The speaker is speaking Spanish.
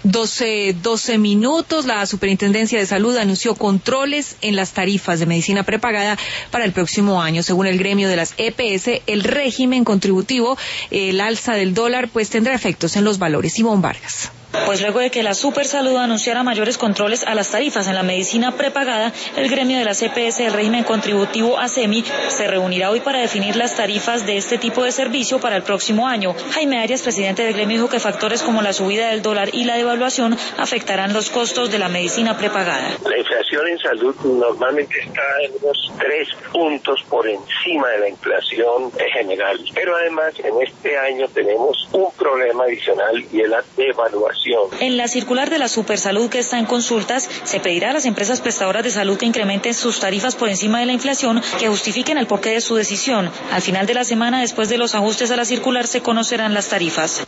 12 minutos. La Superintendencia de Salud anunció controles en las tarifas de medicina prepagada para el próximo año. Según el gremio de las EPS, el régimen contributivo, el alza del dólar, pues tendrá efectos en los valores. Ivonne Vargas. Pues luego de que la Supersalud anunciara mayores controles a las tarifas en la medicina prepagada, el gremio de las EPS del régimen contributivo ASEMI se reunirá hoy para definir las tarifas de este tipo de servicio para el próximo año. Jaime Arias, presidente del gremio, dijo que factores como la subida del dólar y la devaluación afectarán los costos de la medicina prepagada. La inflación en salud normalmente está en unos 3 puntos por encima de la inflación general, pero además en este año tenemos un problema adicional y es la devaluación. En la circular de la Supersalud que está en consultas, se pedirá a las empresas prestadoras de salud que incrementen sus tarifas por encima de la inflación, que justifiquen el porqué de su decisión. Al final de la semana, después de los ajustes a la circular, se conocerán las tarifas.